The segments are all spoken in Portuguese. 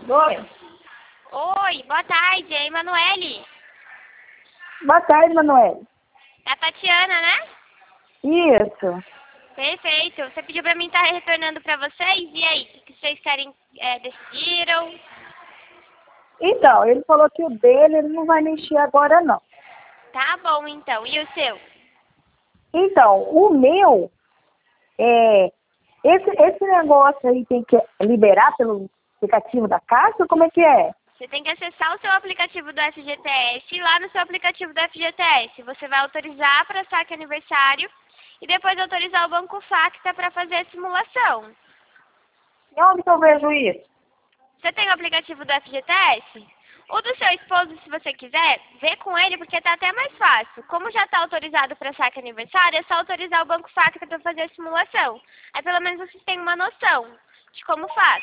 Oi. Oi, boa tarde, é Emanuele. Boa tarde, Manoel. É a Tatiana, né? Isso. Perfeito. Você pediu pra mim estar retornando pra vocês. E aí, o que vocês querem, decidiram? Então, ele falou que o dele ele não vai mexer agora, não. Tá bom, então. E o seu? Então, o meu, esse negócio aí tem que liberar pelo aplicativo da Caixa? Como é que é? Você tem que acessar o seu aplicativo do FGTS e lá no seu aplicativo do FGTS você vai autorizar para saque aniversário e depois autorizar o Banco Facta para fazer a simulação. E onde que eu vejo isso? Você tem o aplicativo do FGTS? O do seu esposo, se você quiser, vê com ele porque tá até mais fácil. Como já está autorizado para saque aniversário, é só autorizar o Banco Facta para fazer a simulação. Aí pelo menos vocês têm uma noção de como faz.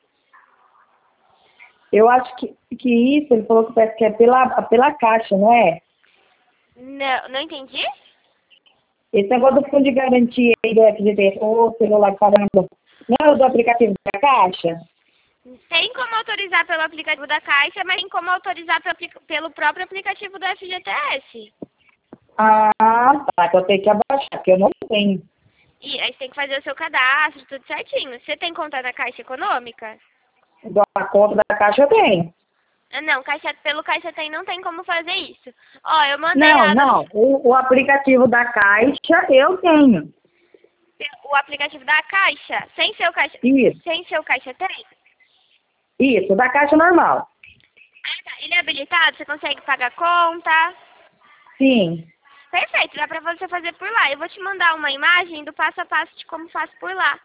Eu acho que isso, ele falou que parece que é pela Caixa, não é? Não entendi? Esse negócio do fundo de garantia aí do FGTS, ô celular, caramba, não é o do aplicativo da Caixa? Tem como autorizar pelo aplicativo da Caixa, mas tem como autorizar pelo próprio aplicativo do FGTS. Ah, tá, que eu tenho que abaixar, porque eu não tenho. E aí você tem que fazer o seu cadastro, tudo certinho. Você tem conta na Caixa Econômica? A conta da Caixa eu tenho. Ah, não, pelo Caixa Tem não tem como fazer isso. Ó, eu mandei Não. O aplicativo da Caixa eu tenho. o aplicativo da Caixa, sem seu Caixa, Isso. sem seu Caixa Tem? Isso, da Caixa normal. Ah, tá. Ele é habilitado? Você consegue pagar conta? Sim. Perfeito, dá pra você fazer por lá. Eu vou te mandar uma imagem do passo a passo de como faz por lá.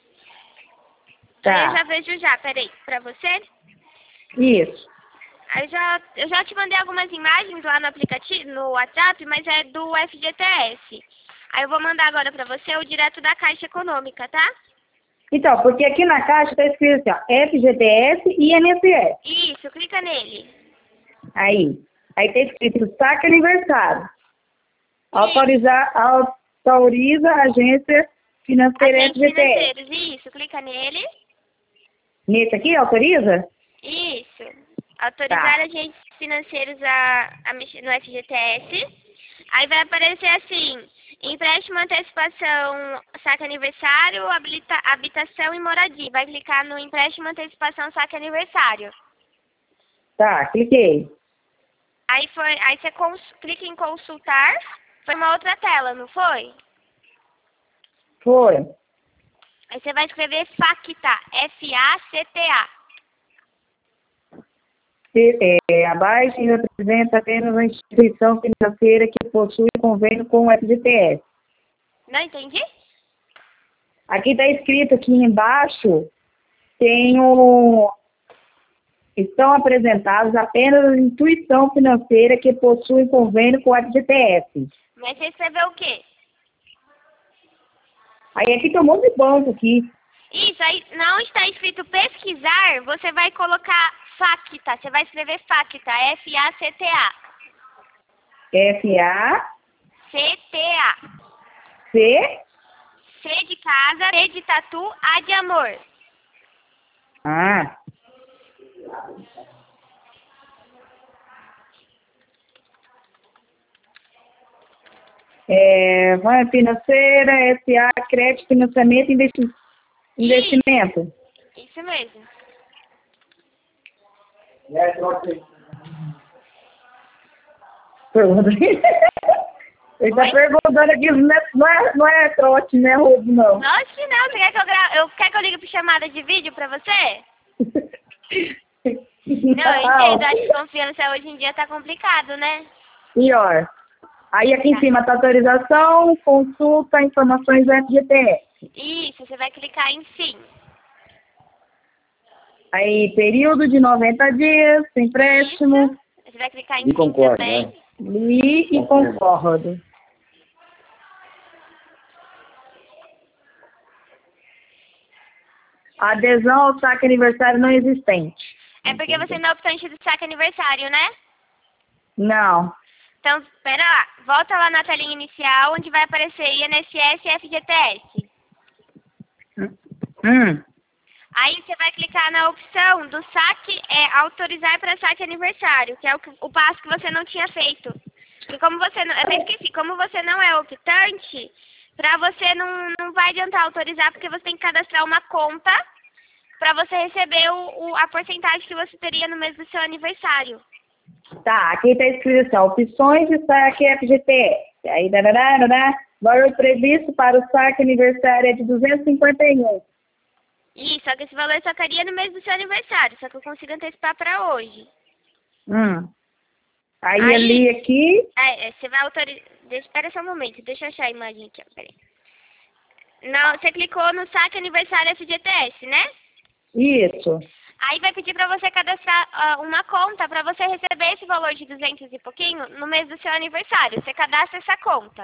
Aí eu Tá. já vejo já, peraí, pra você. Isso. Aí eu já te mandei algumas imagens lá no aplicativo, no WhatsApp, mas é do FGTS. Aí eu vou mandar agora pra você o direto da Caixa Econômica, tá? Então, porque aqui na Caixa tá escrito assim, ó, FGTS e INSS. Isso, clica nele. Aí tá escrito saque aniversário. Isso. Autoriza a agência financeira Agentes FGTS. financeiros, isso, clica nele. Nesse aqui, autoriza? Isso. Autorizar Tá. agentes financeiros a mexer no FGTS. Aí vai aparecer assim, empréstimo, antecipação, saque aniversário, habitação e moradia. Vai clicar no empréstimo, antecipação, saque aniversário. Tá, cliquei. Aí você clica em consultar. Foi uma outra tela, não foi? Foi. Aí você vai escrever FACTA, F-A-C-T-A. Abaixo representa apenas uma instituição financeira que possui convênio com o FGTS. Não entendi? Aqui está escrito aqui embaixo, estão apresentados apenas a instituição financeira que possui convênio com o FGTS. Mas você escreveu o quê? Aí aqui tem um monte de banco aqui. Isso, aí não está escrito pesquisar, você vai colocar FACTA. Você vai escrever FACTA, F-A-C-T-A. F-A-C... C-T-A. C de casa, T de tatu, A de amor. Ah. Vai financeira, SA, crédito, financiamento e investimento. Isso mesmo. Pergunta. Ele está perguntando aqui, não é trote, não é roubo, não. Nossa, que não. Você quer que quer que eu ligue por chamada de vídeo pra você? Não, eu entendo. A desconfiança hoje em dia tá complicado, né? Pior. Aí aqui em cima tá autorização, consulta, informações do FGTS. Isso, você vai clicar em sim. Aí, período de 90 dias, empréstimo. Isso. Você vai clicar em E sim concordo, também. né? Li e concordo. Adesão ao saque aniversário não existente. É porque você não é optante do saque aniversário, né? Não. Então, espera lá. Volta lá na telinha inicial, onde vai aparecer INSS e FGTS. Aí você vai clicar na opção do saque, autorizar para saque aniversário, que é o passo que você não tinha feito. E como você não, eu até esqueci, como você não é optante, para você não vai adiantar autorizar, porque você tem que cadastrar uma conta para você receber a porcentagem que você teria no mês do seu aniversário. Tá, aqui está escrito assim, ó, opções de saque FGTS. Aí, valor previsto para o saque aniversário é de 251. Isso, só que esse valor só caria no mês do seu aniversário, só que eu consigo antecipar para hoje. Aí ali aqui... Você vai autorizar... Espera só um momento, deixa eu achar a imagem aqui, ó, peraí. Não, você clicou no saque aniversário FGTS, né? Isso. Aí vai pedir para você cadastrar uma conta para você receber esse valor de 200 e pouquinho no mês do seu aniversário. Você cadastra essa conta.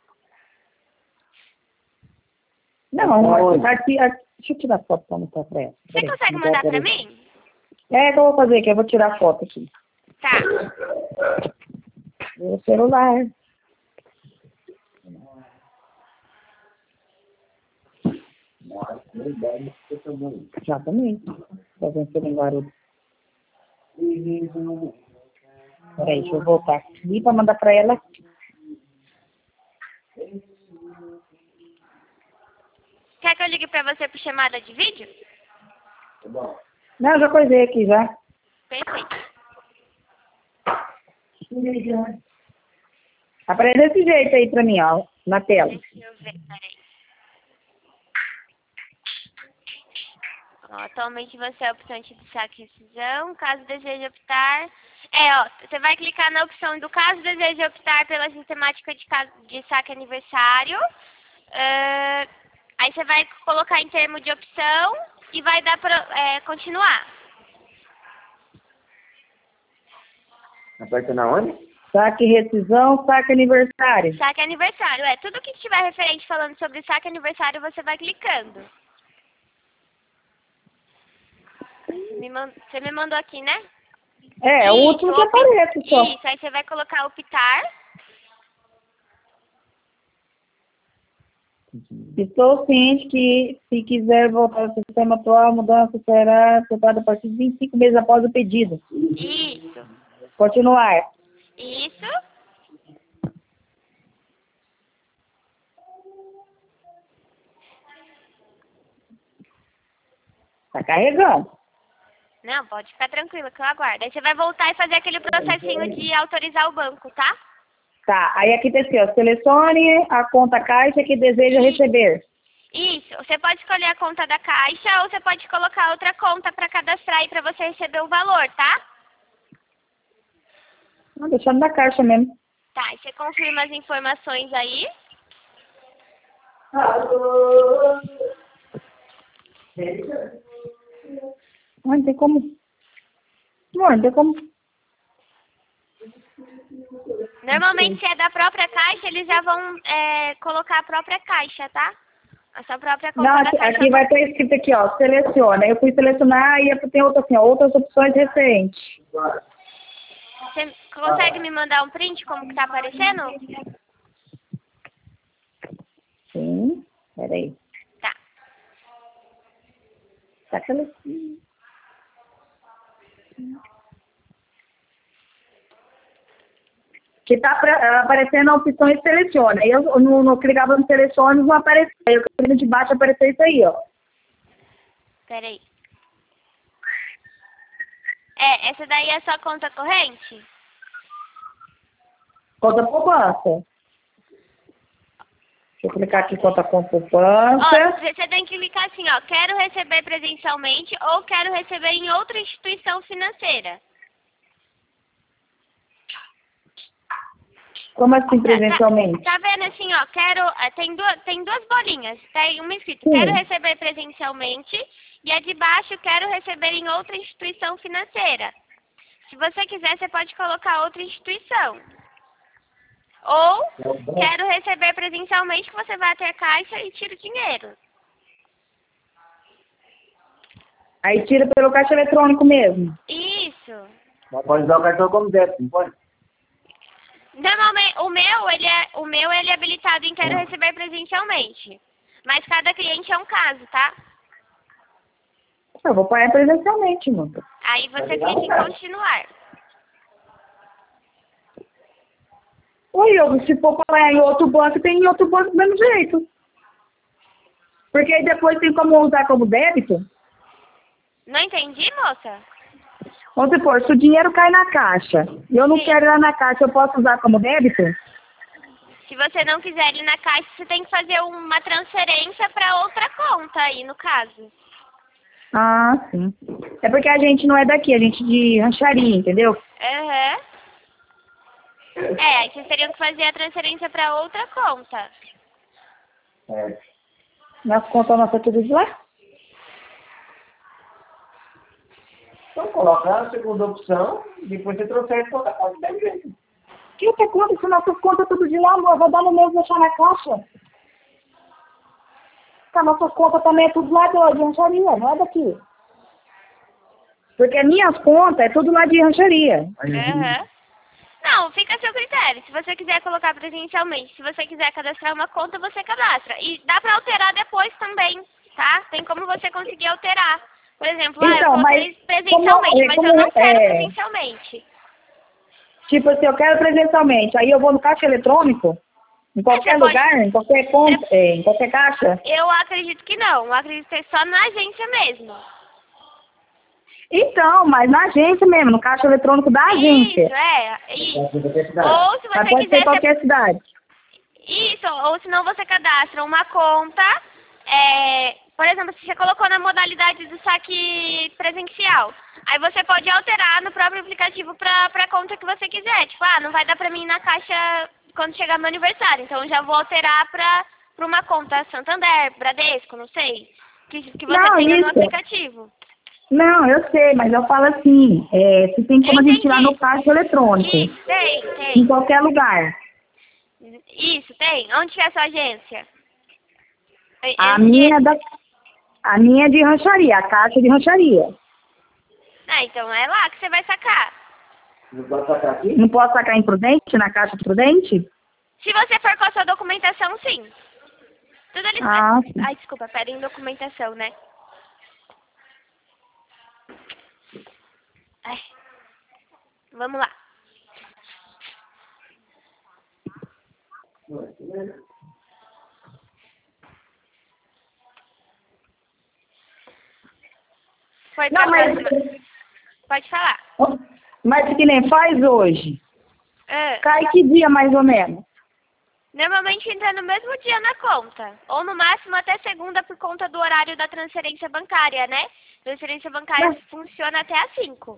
Não, aqui, deixa eu tirar foto para mostrar para ela. Você consegue mandar para mim? É, que eu vou fazer aqui, eu vou tirar foto aqui. Tá. Meu celular. Já também. Tá vencendo em Guarulhos. Peraí, deixa eu voltar aqui para mandar para ela. Quer que eu ligue pra você por chamada de vídeo? Não, já coisei aqui já. Perfeito. Aparece desse jeito aí pra mim, ó, na tela. Deixa eu ver, peraí. Ó, atualmente você é optante de saque e rescisão. Caso deseje optar... você vai clicar na opção do caso deseje optar pela sistemática de saque aniversário. Aí você vai colocar em termo de opção e vai dar para continuar. Aperta na onde? Saque rescisão, saque aniversário. Saque aniversário, tudo que tiver referente falando sobre saque aniversário, você vai clicando. Você me mandou aqui, né? É, o último que aparece só. Isso, aí você vai colocar optar. Estou ciente que, se quiser voltar ao sistema atual, a mudança será efetuada a partir de 25 meses após o pedido. Isso. Continuar. Isso. Tá carregando. Não, pode ficar tranquila que eu aguardo. Aí você vai voltar e fazer aquele processinho de autorizar o banco, tá? Tá, aí aqui tá assim, ó, selecione a conta caixa que deseja receber. Isso, você pode escolher a conta da Caixa ou você pode colocar outra conta para cadastrar aí para você receber o valor, tá? Não, deixando na caixa mesmo. Tá, e você confirma as informações aí. Não tem como. Não tem como. Normalmente, se é da própria Caixa, eles já vão colocar a própria Caixa, tá? A sua própria conta Não, da Caixa. aqui vai estar escrito aqui, ó, seleciona. Eu fui selecionar e tem outra assim, ó, outras opções referentes. Você consegue me mandar um print como que tá aparecendo? Sim, peraí. Tá. Tá seleciona. Que tá aparecendo a opção e seleciona. Eu não clicava no selecione, não aparecia. Aí eu clico de baixo, apareceu isso aí, ó. Peraí. Essa daí é a sua conta corrente? Conta poupança. Deixa eu clicar aqui conta com Ó, poupança. você tem que clicar assim, ó, quero receber presencialmente ou quero receber em outra instituição financeira. Como assim presencialmente? Tá vendo assim, ó, tem duas bolinhas, tem uma escrito, Sim. quero receber presencialmente e a de baixo, quero receber em outra instituição financeira. Se você quiser, você pode colocar outra instituição. Ou, quero receber presencialmente, que você vai até a Caixa e tira o dinheiro. Aí tira pelo caixa eletrônico mesmo. Isso. Mas pode usar o cartão como débito, não pode? Normalmente, o meu ele é habilitado em quero receber presencialmente. Mas cada cliente é um caso, tá? Eu vou pagar presencialmente, moça. Aí você clica em continuar. Oi, eu, se for pagar em outro banco, tem em outro banco do mesmo jeito. Porque aí depois tem como usar como débito. Não entendi, moça? Vamos supor, se o dinheiro cai na caixa e eu não Sim. quero ir lá na caixa, eu posso usar como débito? Se você não quiser ir na caixa, você tem que fazer uma transferência para outra conta aí, no caso. Ah, sim. É porque a gente não é daqui, a gente de rancharia, entendeu? Aham. É, aí vocês teriam que fazer a transferência para outra conta. É. Nas contas nossas tudo de lá. Então coloca a segunda opção, depois você transfere para outra conta deve jeito. Que outra conta? Se nossas contas tudo de lá, amor, vou dar no mesmo deixar na caixa. Porque nossas contas também é tudo lá de rancharia, não é daqui. Porque minhas contas é tudo lá de rancharia. Aham. Não, fica a seu critério. Se você quiser colocar presencialmente, se você quiser cadastrar uma conta, você cadastra. E dá pra alterar depois também, tá? Tem como você conseguir alterar. Por exemplo, Então, eu coloquei mas presencialmente, mas eu não quero é, presencialmente. tipo assim, eu quero presencialmente, aí eu vou no caixa eletrônico, em qualquer Você pode- lugar, em qualquer conta, em qualquer caixa. Eu acredito que não. Eu acredito que é só na agência mesmo. Então, mas na agência mesmo, no caixa eletrônico da agência. Isso, é. Isso. Pode ser qualquer cidade. Ou se Mas você pode ser quiser... em qualquer cidade. Isso, ou senão você cadastra uma conta, por exemplo, se você colocou na modalidade do saque presencial, aí você pode alterar no próprio aplicativo para a conta que você quiser. Tipo, não vai dar pra mim ir na caixa quando chegar meu aniversário, então eu já vou alterar pra uma conta Santander, Bradesco, não sei, que você Não, tenha no isso. aplicativo. Não, eu sei, mas eu falo assim, se tem como a gente tirar no caixa eletrônico, Isso, tem, em tem. qualquer lugar. Isso, tem. Onde que é a sua agência? A minha é de rancharia, a caixa é de rancharia. Então é lá que você vai sacar. Não pode sacar aqui? Não posso sacar em Prudente, na caixa de Prudente? Se você for com a sua documentação, sim. Tudo ali. Sim. Ai, desculpa, pedem documentação, né? Ai. Vamos lá. Foi pra Não, mas, próxima. Pode falar. mas que nem faz hoje. Cai que dia mais ou menos? Normalmente entra no mesmo dia na conta. Ou no máximo até segunda por conta do horário da transferência bancária, né? Transferência bancária funciona até às 5.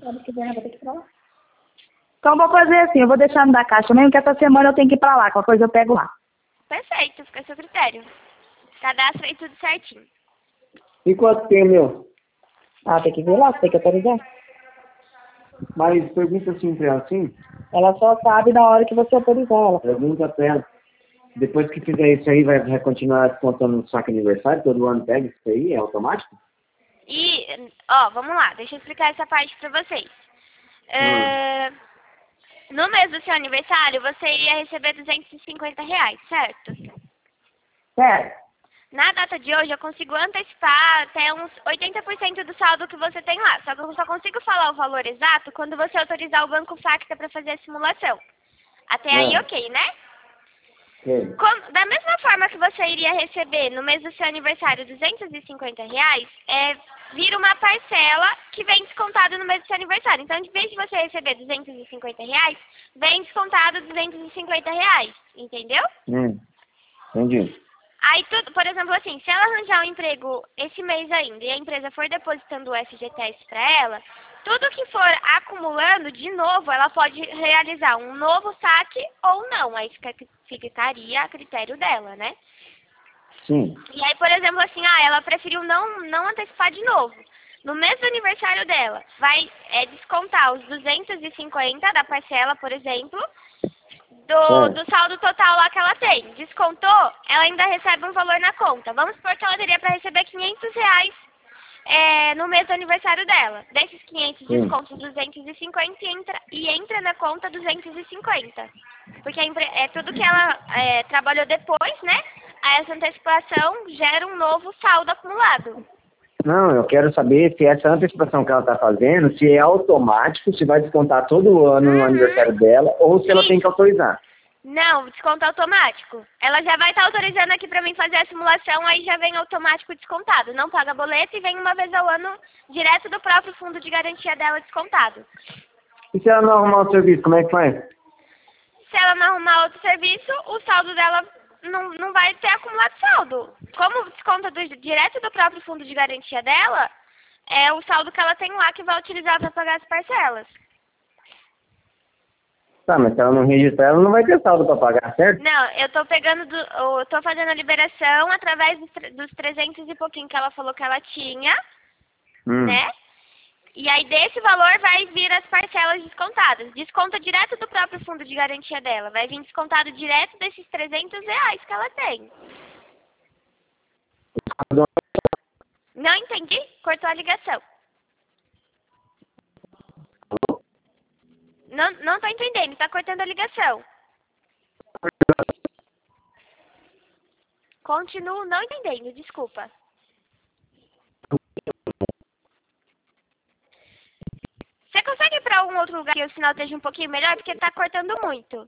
Então vou fazer assim, eu vou deixar no da caixa mesmo, que essa semana eu tenho que ir pra lá, qualquer coisa eu pego lá. Perfeito, fica a seu critério. Cadastra aí tudo certinho. E quanto tem, meu? Tem que ver lá, você tem que autorizar. Mas pergunta assim pra ela, assim, Ela só sabe na hora que você autorizar ela. pergunta pra ela. Depois que fizer isso aí, vai continuar contando no saque aniversário? Todo ano pega isso aí? É automático? E, vamos lá, deixa eu explicar essa parte pra vocês. No mês do seu aniversário, você iria receber R$ 250, certo? Certo. Na data de hoje, eu consigo antecipar até uns 80% do saldo que você tem lá. Só que eu só consigo falar o valor exato quando você autorizar o Banco Facta para fazer a simulação. Até aí, ok, né? Sim. Da mesma forma que você iria receber no mês do seu aniversário R$ 250, vira uma parcela que vem descontado no mês do seu aniversário. Então, de vez de você receber R$ 250, vem descontado R$ 250, entendeu? Entendi. Aí, por exemplo, assim, se ela arranjar um emprego esse mês ainda e a empresa for depositando o FGTS para ela, tudo que for acumulando, de novo, ela pode realizar um novo saque ou não. Aí ficaria a critério dela, né? Sim. E aí, por exemplo, assim, ela preferiu não antecipar de novo. No mês do aniversário dela, vai descontar os 250 da parcela, por exemplo, do saldo total lá que ela tem. Descontou, ela ainda recebe um valor na conta. Vamos supor que ela teria para receber R$ 500 no mês do aniversário dela. Desses 500, desconto 250 e entra na conta 250. Porque é tudo que ela trabalhou depois, né? Aí essa antecipação gera um novo saldo acumulado. Não, eu quero saber se essa antecipação que ela está fazendo, se é automático, se vai descontar todo ano no aniversário dela, ou se ela tem que autorizar. Não, desconto automático. Ela já vai estar autorizando aqui pra mim fazer a simulação, aí já vem automático descontado. Não paga boleto e vem uma vez ao ano direto do próprio fundo de garantia dela descontado. E se ela não arrumar o serviço, como é que faz? Se ela não arrumar outro serviço, o saldo dela não vai ter acumulado saldo. Como desconta direto do próprio fundo de garantia dela, é o saldo que ela tem lá que vai utilizar para pagar as parcelas. Tá, mas se ela não registrar, ela não vai ter saldo para pagar, certo? Não, eu tô fazendo a liberação através dos 300 e pouquinho que ela falou que ela tinha, né? E aí desse valor vai vir as parcelas descontadas. Desconta direto do próprio fundo de garantia dela. Vai vir descontado direto desses R$300 que ela tem. Não entendi? Cortou a ligação. Não tô entendendo, tá cortando a ligação. Continuo não entendendo, desculpa. Você consegue ir pra algum outro lugar que o sinal esteja um pouquinho melhor? Porque tá cortando muito.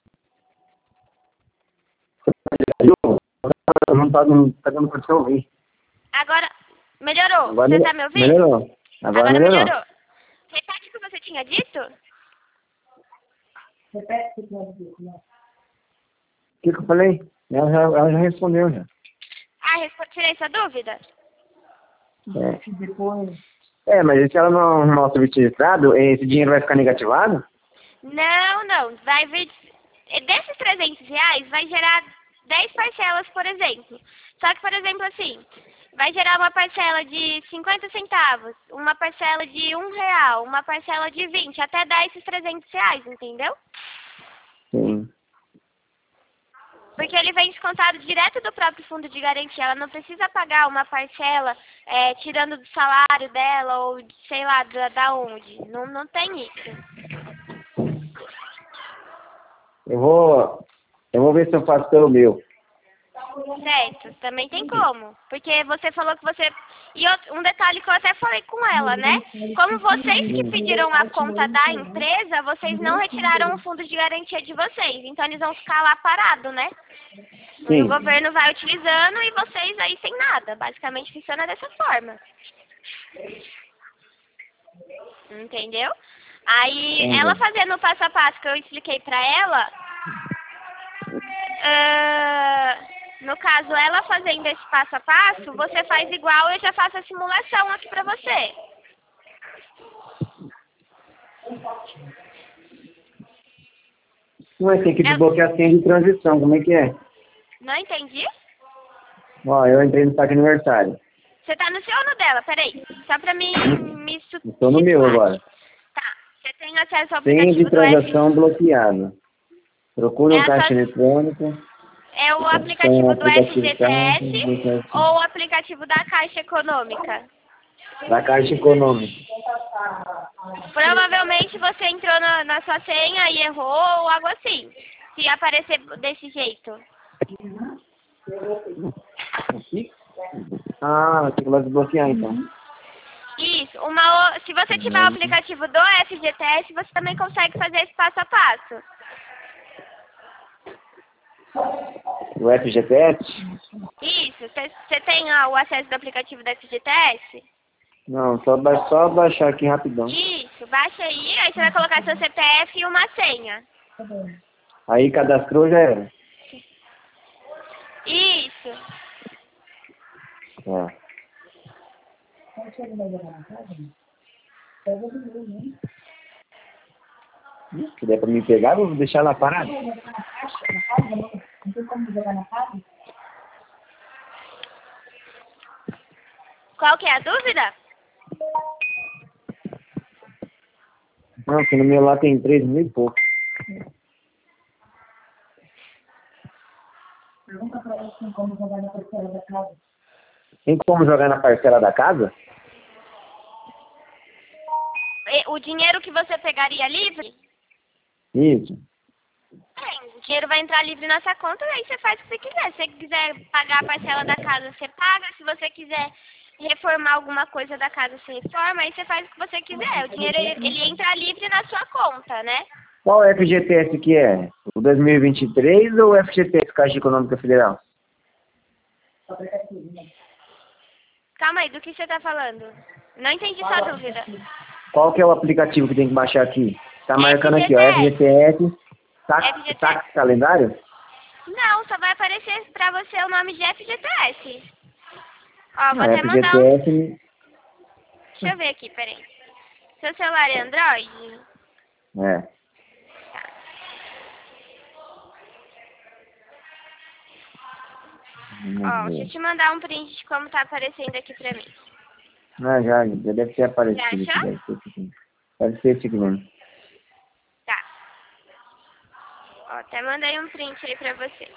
Não tá dando pra te ouvir. Agora, melhorou. Agora Você tá me ouvindo? Melhorou. Agora melhorou. Repete o que você tinha dito? Repete o que você disse, né? O que eu falei? Ela já respondeu, já. Ah, tirei sua dúvida? Depois... Mas e se ela não arrumar o serviço registrado, esse dinheiro vai ficar negativado? Não. Vai vir... Desses R$300 vai gerar 10 parcelas, por exemplo. Só que, por exemplo, assim, vai gerar uma parcela de 50 centavos, uma parcela de R$1, uma parcela de 20, até dar esses R$300, entendeu? Sim. Porque ele vem descontado direto do próprio fundo de garantia. Ela não precisa pagar uma parcela tirando do salário dela ou sei lá da onde. Não tem isso. Eu vou ver se eu faço pelo meu. Certo, também tem como. Porque você falou que você... E um detalhe que eu até falei com ela, né? Como vocês que pediram a conta da empresa, vocês não retiraram o fundo de garantia de vocês. Então eles vão ficar lá parados, né? Sim. E o governo vai utilizando e vocês aí sem nada. Basicamente funciona dessa forma. Entendeu? Aí ela fazendo o passo a passo que eu expliquei pra ela... no caso, ela fazendo esse passo a passo, você faz igual, eu já faço a simulação aqui pra você. Mas tem que desbloquear a senha de transição, como é que é? Não entendi? Ó, eu entrei no saque aniversário. Você tá no seu ou no dela? Peraí, só pra me Estou no meu agora. Tá, você tem acesso ao Senha aplicativo de do transação bloqueada. Procure o caixa eletrônico. É o aplicativo do FGTS ou o aplicativo da Caixa Econômica? Da Caixa Econômica. Provavelmente você entrou na sua senha e errou ou algo assim. Se aparecer desse jeito. Aqui? Ah, tem que lá desbloquear então. Isso. Se você tiver o aplicativo do FGTS, você também consegue fazer esse passo a passo. O FGTS? Isso. Você tem o acesso do aplicativo do FGTS? Não, só baixar aqui rapidão. Isso. Baixa aí você vai colocar seu CPF e uma senha. Aí cadastrou já era. Isso. Se der pra me pegar, eu vou deixar ela parada. Não tem como jogar na casa? Qual que é a dúvida? Não, que no meu lá tem 3.000 e pouco. Pergunta pra eles se tem como jogar na parcela da casa. Tem como jogar na parcela da casa? O dinheiro que você pegaria livre? Isso. O dinheiro vai entrar livre na sua conta e aí você faz o que você quiser. Se você quiser pagar a parcela da casa, você paga. Se você quiser reformar alguma coisa da casa, você reforma, aí você faz o que você quiser. O dinheiro, ele entra livre na sua conta, né? Qual FGTS que é? O 2023 ou o FGTS Caixa Econômica Federal? Calma aí, do que você tá falando? Não entendi sua dúvida. Qual que é o aplicativo que tem que baixar aqui? Tá marcando aqui, ó, FGTS. FGTS, saque calendário? Não, só vai aparecer pra você o nome de FGTS. Ó, vou Não, até mandar um... FGTS... Deixa eu ver aqui, peraí. Seu celular é Android? É. Ó, deixa eu te mandar um print de como tá aparecendo aqui pra mim. Ah, já deve ter aparecido Já achou? aqui. Deve ser esse aqui mesmo. Tá. Ó, até mandei um print aí pra você.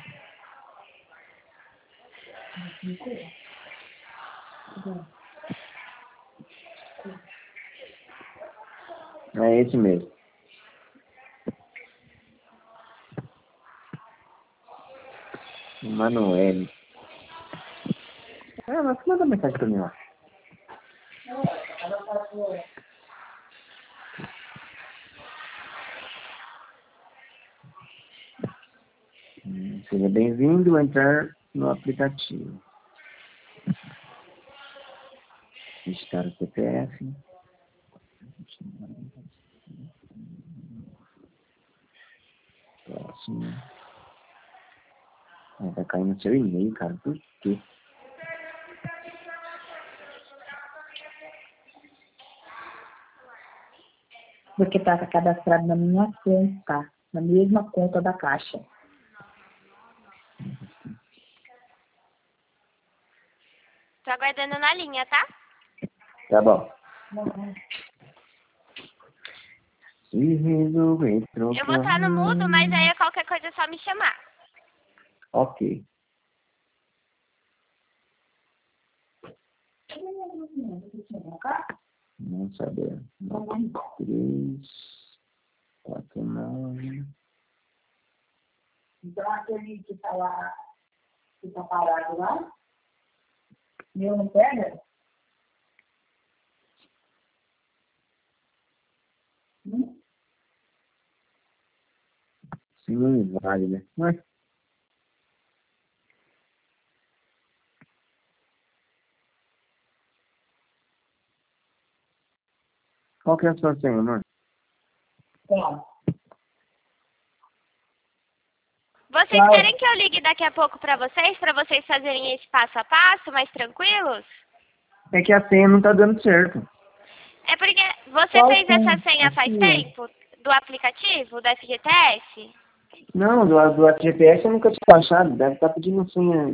É esse mesmo. Manoel. Ah, mas manda mensagem pra mim lá. Seja bem-vindo a entrar no aplicativo. Digitar o CPF. Próximo. Vai cair no seu e-mail, cara. Por quê? Porque está cadastrado na minha conta, na mesma conta da Caixa. Tô aguardando na linha, tá? Tá bom. Se resolver trocar... Eu vou estar no mudo, mas aí qualquer coisa é só me chamar. Ok. Não saber. 3, 4, 9. Então, aquele que está lá, que está parado lá, meu não pega? Sim, não vale, né? Mas... Qual que é a sua senha, mano? Tá. Vocês querem que eu ligue daqui a pouco pra vocês fazerem esse passo a passo, mais tranquilos? É que a senha não tá dando certo. É porque você Qual fez senha? essa senha faz Aqui. tempo? Do aplicativo, do FGTS? Não, do FGTS eu nunca tinha baixado. Deve estar pedindo senha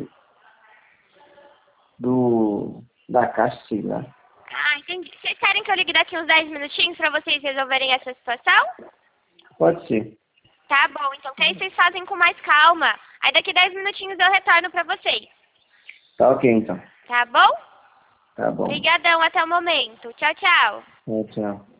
da Caixa, sei lá. Ah, entendi. Vocês querem que eu ligue daqui uns 10 minutinhos pra vocês resolverem essa situação? Pode ser. Tá bom, então que aí vocês fazem com mais calma. Aí daqui 10 minutinhos eu retorno pra vocês. Tá ok, então. Tá bom? Tá bom. Obrigadão, até o momento. Tchau, tchau. Tchau.